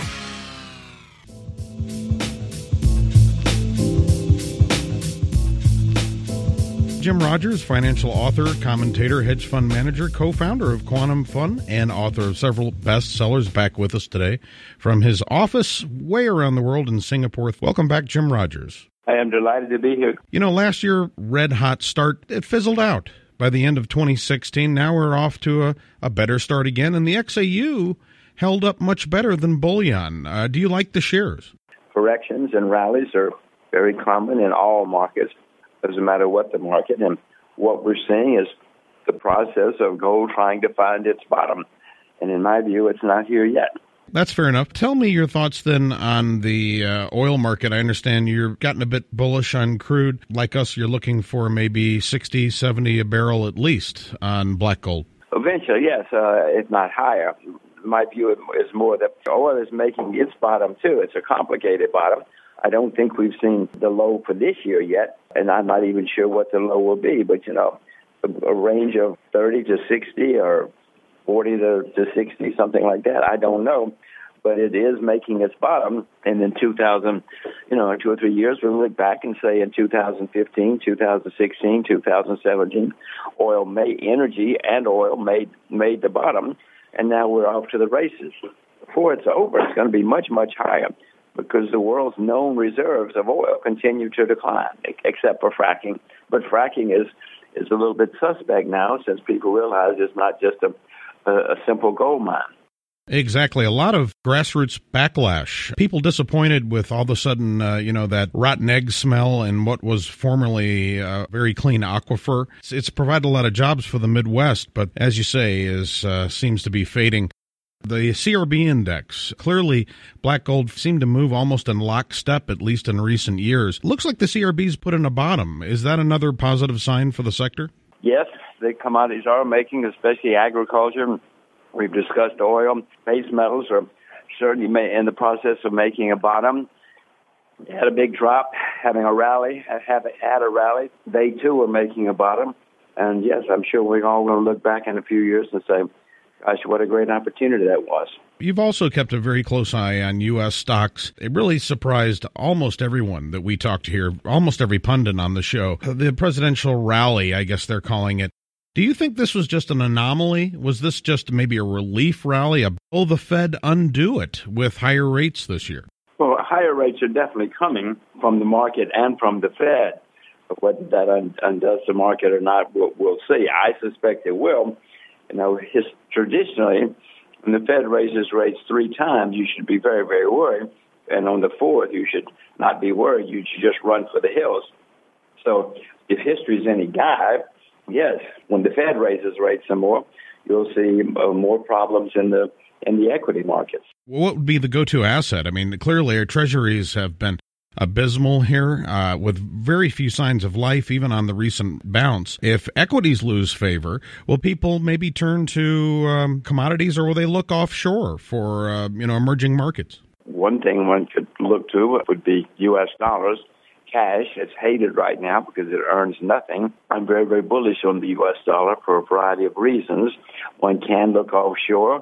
Jim Rogers, financial author, commentator, hedge fund manager, co-founder of Quantum Fund, and author of several bestsellers, back with us today from his office way around the world in Singapore. Welcome back, Jim Rogers. I am delighted to be here. You know, last year, red hot start, it fizzled out by the end of twenty sixteen. Now we're off to a, a better start again, and the X A U held up much better than bullion. Uh, do you like the shares? Corrections and rallies are very common in all markets. Doesn't matter what the market, and what we're seeing is the process of gold trying to find its bottom. And in my view, it's not here yet. That's fair enough. Tell me your thoughts then on the uh, oil market. I understand you've gotten a bit bullish on crude. Like us, you're looking for maybe sixty, seventy a barrel at least on black gold. Eventually, yes, uh, if not higher. My view is more that oil is making its bottom, too. It's a complicated bottom. I don't think we've seen the low for this year yet, and I'm not even sure what the low will be. But, you know, a, a range of thirty to sixty or forty to sixty, something like that, I don't know. But it is making its bottom. And in two thousand, you know, in two or three years, we'll look back and say in two thousand fifteen, two thousand sixteen, two thousand seventeen, oil made, energy and oil made made the bottom, and now we're off to the races. Before it's over, it's going to be much, much higher, because the world's known reserves of oil continue to decline, except for fracking. But fracking is, is a little bit suspect now, since people realize it's not just a, a, a simple gold mine. Exactly. A lot of grassroots backlash. People disappointed with all of a sudden, uh, you know, that rotten egg smell in what was formerly a very clean aquifer. It's, it's provided a lot of jobs for the Midwest, but as you say, is uh, seems to be fading. The C R B index, clearly black gold seemed to move almost in lockstep, at least in recent years. Looks like the C R B's put in a bottom. Is that another positive sign for the sector? Yes, the commodities are making, especially agriculture. We've discussed oil. Base metals are certainly in the process of making a bottom. They had a big drop, having a rally, have had a rally. They, too, are making a bottom. And, yes, I'm sure we're all going to look back in a few years and say, gosh, what a great opportunity that was. You've also kept a very close eye on U S stocks. It really surprised almost everyone that we talked to here, almost every pundit on the show. The presidential rally, I guess they're calling it. Do you think this was just an anomaly? Was this just maybe a relief rally? Will the Fed undo it with higher rates this year? Well, higher rates are definitely coming from the market and from the Fed. But whether that undoes the market or not, we'll, we'll see. I suspect it will. You know, his, traditionally, when the Fed raises rates three times, you should be very, very worried. And on the fourth, you should not be worried. You should just run for the hills. So if history is any guide, yes, when the Fed raises rates some more, you'll see uh, more problems in the in the equity markets. Well, what would be the go-to asset? I mean, clearly our treasuries have been abysmal here, uh, with very few signs of life, even on the recent bounce. If equities lose favor, will people maybe turn to um, commodities, or will they look offshore for uh, you know emerging markets? One thing one could look to would be U S dollars. Cash, it's hated right now because it earns nothing. I'm very, very bullish on the U S dollar for a variety of reasons. One can look offshore.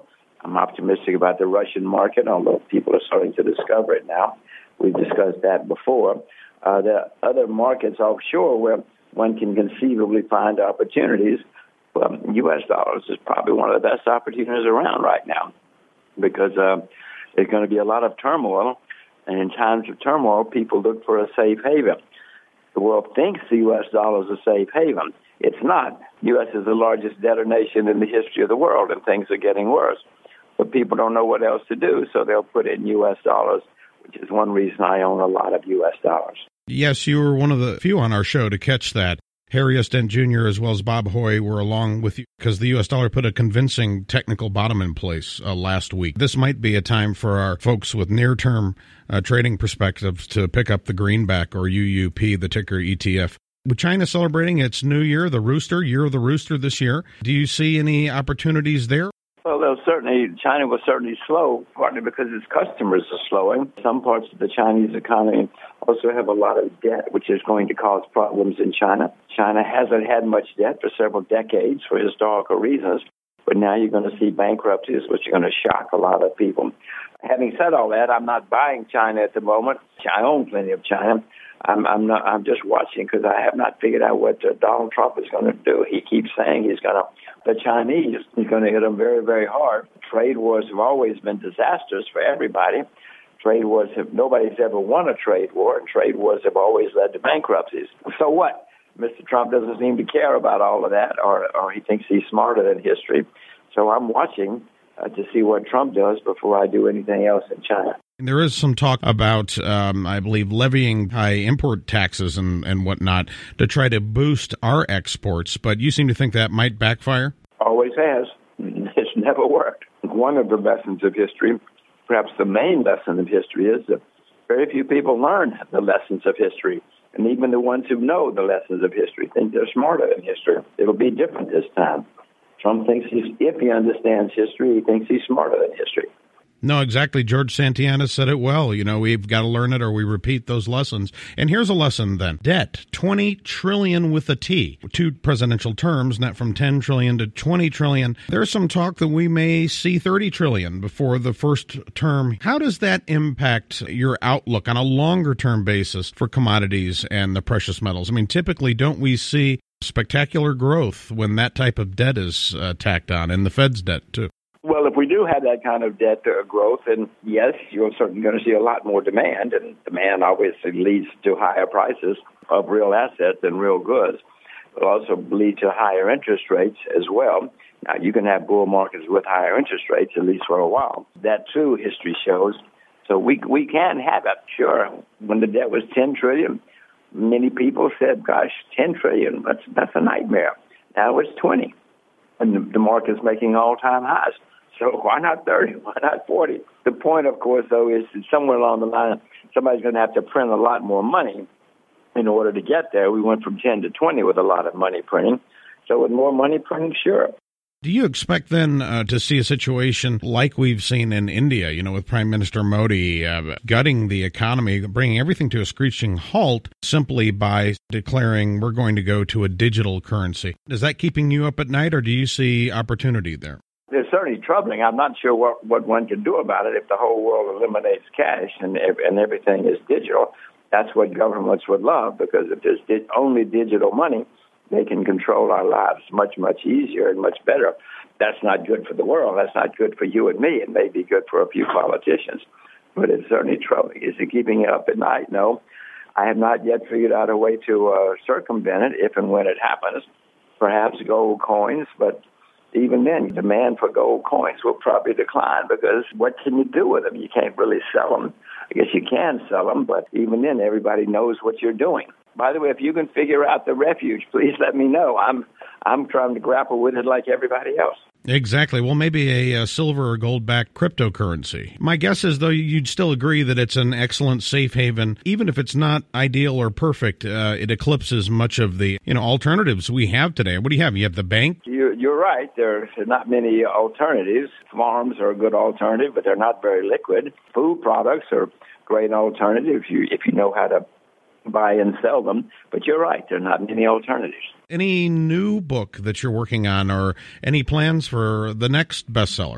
I'm optimistic about the Russian market, although people are starting to discover it now. We've discussed that before. Uh, there are other markets offshore where one can conceivably find opportunities. Well, U S dollars is probably one of the best opportunities around right now because uh, there's going to be a lot of turmoil, and in times of turmoil, people look for a safe haven. The world thinks the U S dollar is a safe haven. It's not. U S is the largest debtor nation in the history of the world, and things are getting worse. But people don't know what else to do, so they'll put in U S dollars, which is one reason I own a lot of U S dollars. Yes, you were one of the few on our show to catch that. Harry S. Dent Junior as well as Bob Hoye were along with you because the U S dollar put a convincing technical bottom in place uh, last week. This might be a time for our folks with near-term uh, trading perspectives to pick up the greenback or U U P, the ticker E T F. With China celebrating its new year, the Rooster, Year of the Rooster this year, do you see any opportunities there? Well, they'll certainly, China was certainly slow, partly because its customers are slowing. Some parts of the Chinese economy also have a lot of debt, which is going to cause problems in China. China hasn't had much debt for several decades for historical reasons, but now you're going to see bankruptcies, which are going to shock a lot of people. Having said all that, I'm not buying China at the moment. I own plenty of China. I'm, I'm not. I'm just watching because I have not figured out what uh, Donald Trump is going to do. He keeps saying he's going to, the Chinese, he's going to hit them very, very hard. Trade wars have always been disasters for everybody. Trade wars have, nobody's ever won a trade war, and trade wars have always led to bankruptcies. So what? Mister Trump doesn't seem to care about all of that, or, or he thinks he's smarter than history. So I'm watching uh, to see what Trump does before I do anything else in China. There is some talk about, um, I believe, levying high import taxes and, and whatnot to try to boost our exports, but you seem to think that might backfire? Always has. It's never worked. One of the lessons of history, perhaps the main lesson of history, is that very few people learn the lessons of history. And even the ones who know the lessons of history think they're smarter than history. It'll be different this time. Trump thinks he's, if he understands history, he thinks he's smarter than history. No, exactly. George Santayana said it well. You know, we've got to learn it or we repeat those lessons. And here's a lesson then. Debt, twenty trillion dollars with a T. Two presidential terms, not from ten trillion dollars to twenty trillion dollars. There's some talk that we may see thirty trillion dollars before the first term. How does that impact your outlook on a longer term basis for commodities and the precious metals? I mean, typically, don't we see spectacular growth when that type of debt is uh, tacked on, and the Fed's debt too? Well, if we do have that kind of debt uh, growth, then yes, you're certainly going to see a lot more demand, and demand obviously leads to higher prices of real assets and real goods. It'll also lead to higher interest rates as well. Now, you can have bull markets with higher interest rates, at least for a while. That, too, history shows. So we we can have it. Sure, when the debt was ten trillion dollars, many people said, gosh, ten trillion dollars, that's, that's a nightmare. Now it's twenty, and the, the market's making all-time highs. So why not thirty? Why not forty? The point, of course, though, is that somewhere along the line, somebody's going to have to print a lot more money in order to get there. We went from ten to twenty with a lot of money printing. So with more money printing, sure. Do you expect then uh, to see a situation like we've seen in India, you know, with Prime Minister Modi uh, gutting the economy, bringing everything to a screeching halt simply by declaring we're going to go to a digital currency? Is that keeping you up at night, or do you see opportunity there? It's certainly troubling. I'm not sure what, what one can do about it if the whole world eliminates cash and and everything is digital. That's what governments would love, because if there's di- only digital money, they can control our lives much, much easier and much better. That's not good for the world. That's not good for you and me. It may be good for a few politicians, but it's certainly troubling. Is it keeping you up at night? No. I have not yet figured out a way to uh, circumvent it if and when it happens. Perhaps gold coins, but even then, demand for gold coins will probably decline, because what can you do with them? You can't really sell them. I guess you can sell them, but even then, everybody knows what you're doing. By the way, if you can figure out the refuge, please let me know. I'm I'm trying to grapple with it like everybody else. Exactly. Well, maybe a, a silver or gold-backed cryptocurrency. My guess is, though, you'd still agree that it's an excellent safe haven. Even if it's not ideal or perfect, uh, it eclipses much of the you know alternatives we have today. What do you have? You have the bank? You're, you're right. There are not many alternatives. Farms are a good alternative, but they're not very liquid. Food products are a great alternative if you if you know how to buy and sell them. But you're right. There are not many alternatives. Any new book that you're working on, or any plans for the next bestseller?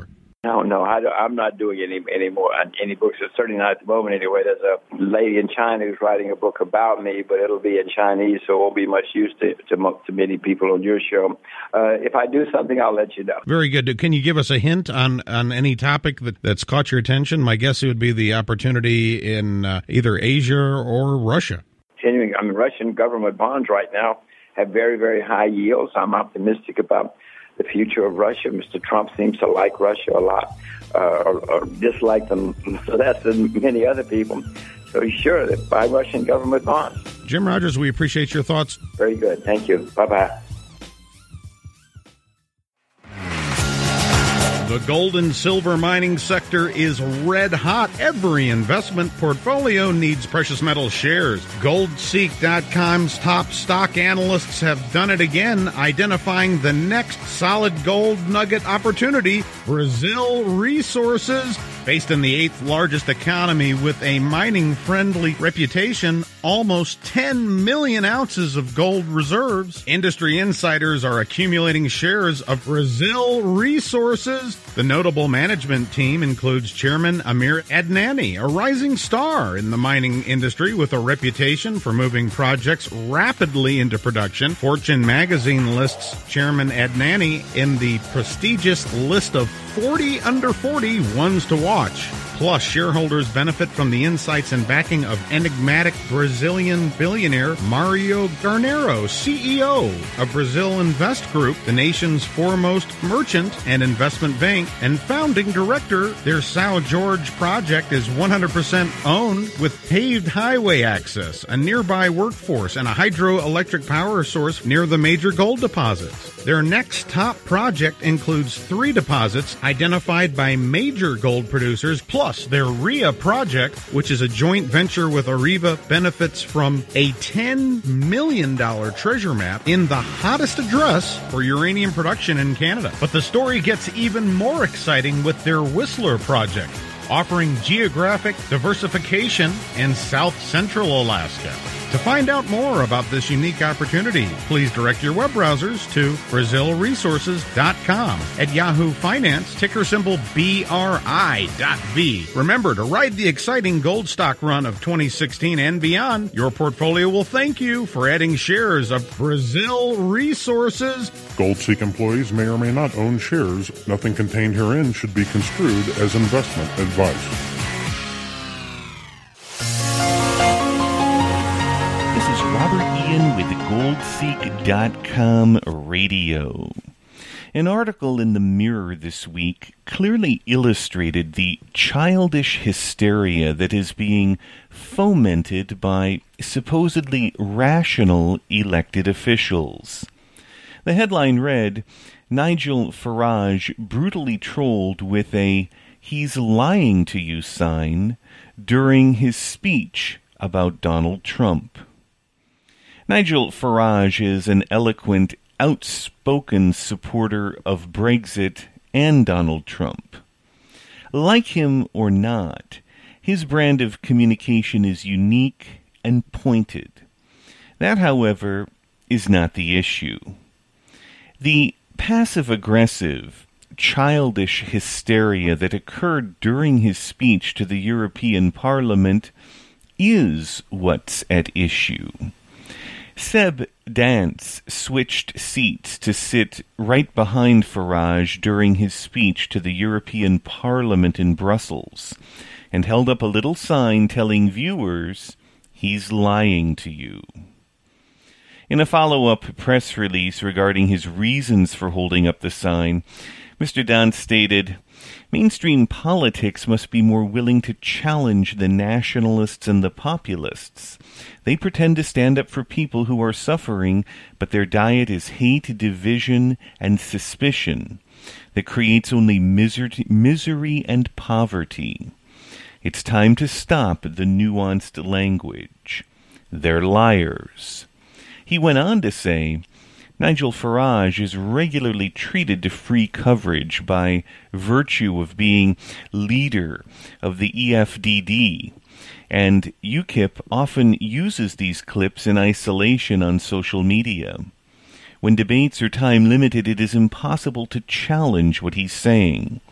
No, no, I, I'm not doing any any more any books. Certainly not at the moment, anyway. There's a lady in China who's writing a book about me, but it'll be in Chinese, so it won't be much use to to, to many people on your show. Uh, if I do something, I'll let you know. Very good. Can you give us a hint on, on any topic that, that's caught your attention? My guess it would be the opportunity in uh, either Asia or Russia. Continuing, I mean, Russian government bonds right now have very, very high yields. I'm optimistic about the future of Russia. Mister Trump seems to like Russia a lot, uh, or, or dislike them less than many other people. So sure, buy Russian government bonds. Jim Rogers, we appreciate your thoughts. Very good. Thank you. Bye-bye. The gold and silver mining sector is red hot. Every investment portfolio needs precious metal shares. Gold Seek dot com's top stock analysts have done it again, identifying the next solid gold nugget opportunity, Brazil Resources. Based in the eighth largest economy with a mining-friendly reputation, almost ten million ounces of gold reserves. Industry insiders are accumulating shares of Brazil Resources. The notable management team includes Chairman Amir Adnani, a rising star in the mining industry with a reputation for moving projects rapidly into production. Fortune magazine lists Chairman Adnani in the prestigious list of forty under forty ones to watch. Plus, shareholders benefit from the insights and backing of enigmatic Brazilian billionaire Mario Garnero, C E O of Brazil Invest Group, the nation's foremost merchant and investment bank, and founding director. Their São Jorge project is one hundred percent owned with paved highway access, a nearby workforce, and a hydroelectric power source near the major gold deposits. Their next top project includes three deposits identified by major gold producers, plus their R I A project, which is a joint venture with Areva, benefits from a ten million dollars treasure map in the hottest address for uranium production in Canada. But the story gets even more exciting with their Whistler project, offering geographic diversification in South Central Alaska. To find out more about this unique opportunity, please direct your web browsers to Brazil Resources dot com. At Yahoo Finance, ticker symbol B R I dot V. Remember to ride the exciting gold stock run of twenty sixteen and beyond. Your portfolio will thank you for adding shares of Brazil Resources. GoldSeek employees may or may not own shares. Nothing contained herein should be construed as investment advice. Robert Ian with Gold Seek dot com Radio. An article in the Mirror this week clearly illustrated the childish hysteria that is being fomented by supposedly rational elected officials. The headline read, Nigel Farage brutally trolled with a "he's lying to you" sign during his speech about Donald Trump. Nigel Farage is an eloquent, outspoken supporter of Brexit and Donald Trump. Like him or not, his brand of communication is unique and pointed. That, however, is not the issue. The passive-aggressive, childish hysteria that occurred during his speech to the European Parliament is what's at issue. Seb Dance switched seats to sit right behind Farage during his speech to the European Parliament in Brussels and held up a little sign telling viewers, "He's lying to you." In a follow-up press release regarding his reasons for holding up the sign, Mister Dance stated, "Mainstream politics must be more willing to challenge the nationalists and the populists. They pretend to stand up for people who are suffering, but their diet is hate, division, and suspicion that creates only misery, misery and poverty. It's time to stop the nuanced language. They're liars." He went on to say, Nigel Farage is regularly treated to free coverage by virtue of being leader of the E F D D, and UKIP often uses these clips in isolation on social media. When debates are time-limited, it is impossible to challenge what he's saying.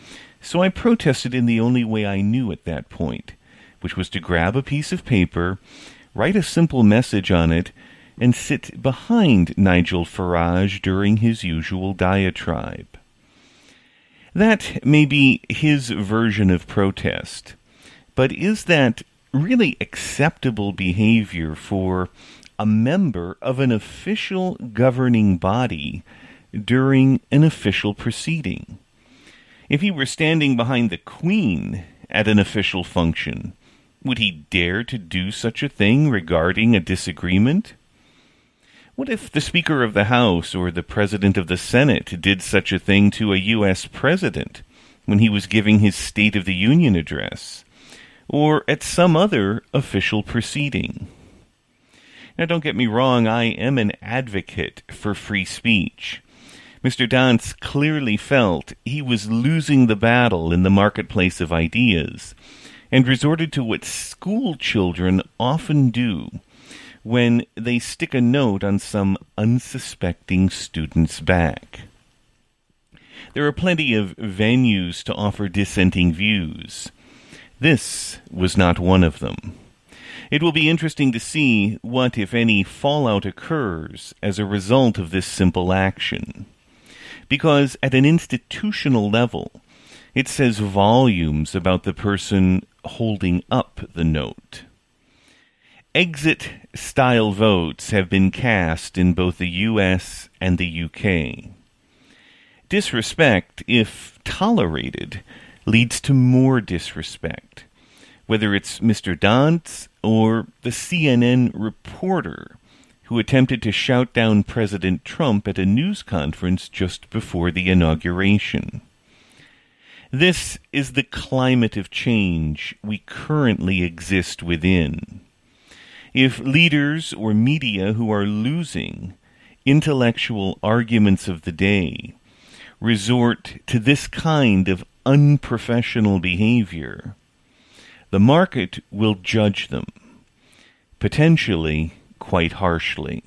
So I protested in the only way I knew at that point, which was to grab a piece of paper, write a simple message on it, and sit behind Nigel Farage during his usual diatribe. That may be his version of protest, but is that really acceptable behavior for a member of an official governing body during an official proceeding? If he were standing behind the Queen at an official function, would he dare to do such a thing regarding a disagreement? What if the Speaker of the House or the President of the Senate did such a thing to a U S president when he was giving his State of the Union address, or at some other official proceeding? Now, don't get me wrong, I am an advocate for free speech. Mister Dance clearly felt he was losing the battle in the marketplace of ideas, and resorted to what school children often do when they stick a note on some unsuspecting student's back. There are plenty of venues to offer dissenting views. This was not one of them. It will be interesting to see what, if any, fallout occurs as a result of this simple action. Because at an institutional level, it says volumes about the person holding up the note. Exit-style votes have been cast in both the U S and the U K. Disrespect, if tolerated, leads to more disrespect, whether it's Mister Dance or the C N N reporter who attempted to shout down President Trump at a news conference just before the inauguration. This is the climate of change we currently exist within. If leaders or media who are losing intellectual arguments of the day resort to this kind of unprofessional behavior, the market will judge them, potentially quite harshly.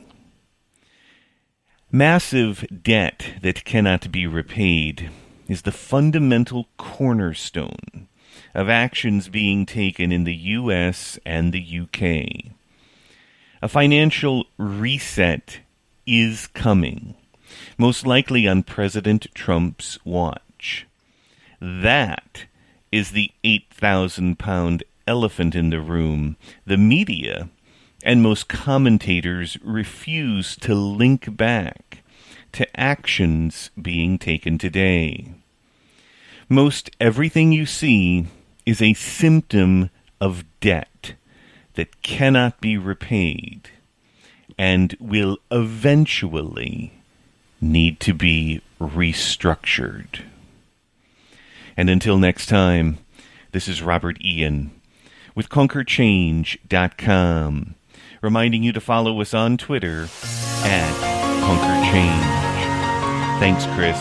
Massive debt that cannot be repaid is the fundamental cornerstone of actions being taken in the U S and the U K. A financial reset is coming, most likely on President Trump's watch. That is the eight thousand pound elephant in the room the media and most commentators refuse to link back to actions being taken today. Most everything you see is a symptom of debt that cannot be repaid and will eventually need to be restructured. And until next time, this is Robert Ian with Conquer Change dot com, reminding you to follow us on Twitter at Conquer Change. Thanks, Chris.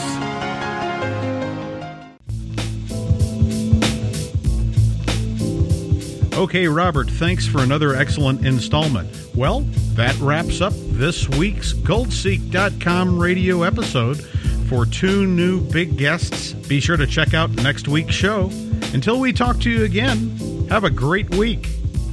Okay, Robert, thanks for another excellent installment. Well, that wraps up this week's Gold Seek dot com radio episode. For two new big guests, be sure to check out next week's show. Until we talk to you again, have a great week.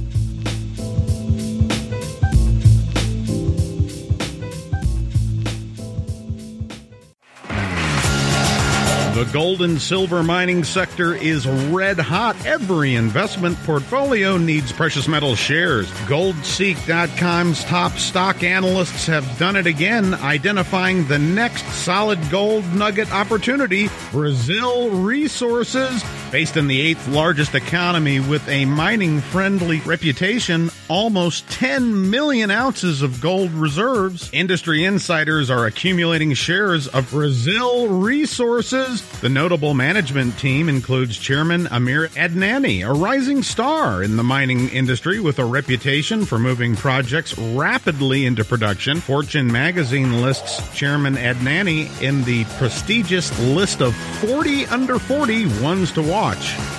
The gold and silver mining sector is red hot. Every investment portfolio needs precious metal shares. Gold Seek dot com's top stock analysts have done it again, identifying the next solid gold nugget opportunity, Brazil Resources. Based in the eighth largest economy with a mining-friendly reputation, almost ten million ounces of gold reserves. Industry insiders are accumulating shares of Brazil Resources. The notable management team includes Chairman Amir Adnani, a rising star in the mining industry with a reputation for moving projects rapidly into production. Fortune magazine lists Chairman Adnani in the prestigious list of forty under forty ones to watch.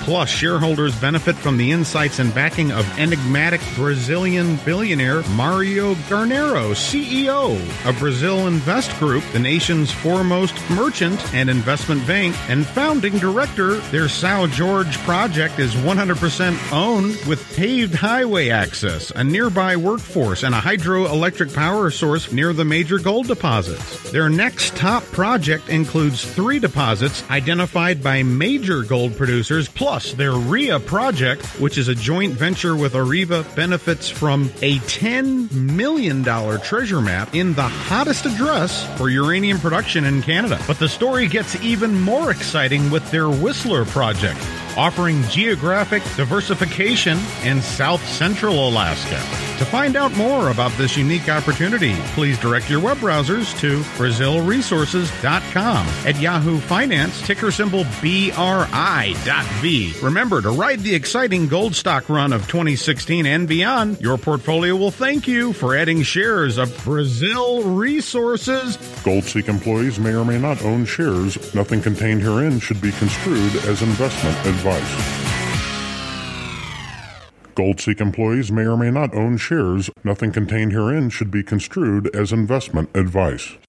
Plus, shareholders benefit from the insights and backing of enigmatic Brazilian billionaire Mario Garnero, C E O of Brazil Invest Group, the nation's foremost merchant and investment bank, and founding director. Their São Jorge project is one hundred percent owned with paved highway access, a nearby workforce, and a hydroelectric power source near the major gold deposits. Their next top project includes three deposits identified by major gold producers, plus their R I A project, which is a joint venture with Areva, benefits from a ten million dollars treasure map in the hottest address for uranium production in Canada. But the story gets even more exciting with their Whistler project, offering geographic diversification in South Central Alaska. To find out more about this unique opportunity, please direct your web browsers to Brazil Resources dot com. At Yahoo Finance, ticker symbol B R I dot V. Remember, to ride the exciting gold stock run of twenty sixteen and beyond, your portfolio will thank you for adding shares of Brazil Resources. GoldSeek employees may or may not own shares. Nothing contained herein should be construed as investment advice. GoldSeek employees may or may not own shares. Nothing contained herein should be construed as investment advice.